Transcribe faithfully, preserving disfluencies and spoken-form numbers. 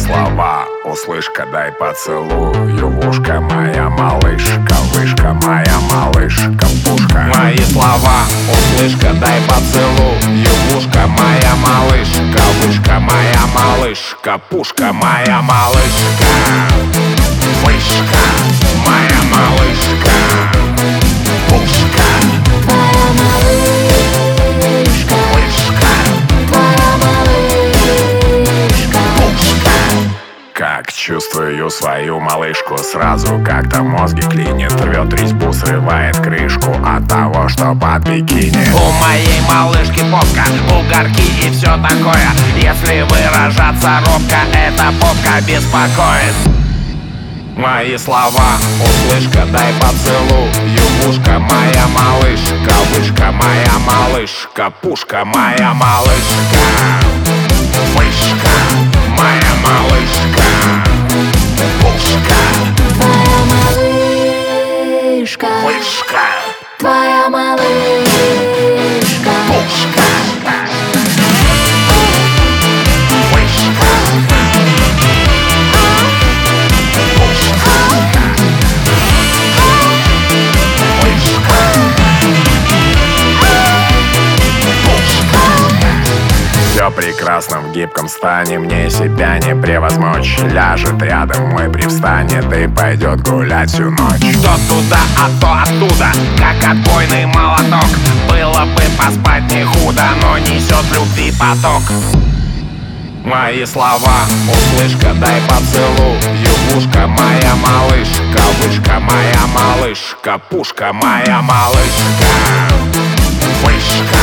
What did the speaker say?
слова услышь-ка, дай поцелую в ушко, моя малышка, вышка, моя малышка, пушка. Мои слова услышь-ка, дай поцелую в ушко, моя малышка, вышка, моя малышка, пушка, моя малышка, вышка, моя малышка, пушка, Твоя малышка, вышка, твоя малышка. пушка. Как чувствую свою малышку, сразу как-то мозги клинит, рвет резьбу, срывает крышку от того, что под бикини. У моей малышки попка, угорки и все такое. Если выражаться робко, эта попка беспокоит. Мои слова услышь-ка, дай поцелую в ушко, моя малышка, вышка, моя малышка, пушка, моя малышка, вышка, моя малышка, пушка, Твоя малышка, вышка, твоя малышка. пушка, вышка, пушка, вышка, пушка. Все прекрасно в гибком стане, мне себя не превозмочь. Ляжет рядом мой, привстанет и пойдет гулять всю ночь. То туда, а то оттуда, как отбойный молоток. Было бы поспать не худо, но несет любви поток. Мои слова услышь-ка, дай поцелую в ушко, моя малышка, вышка, моя малышка, пушка, моя малышка, вышка,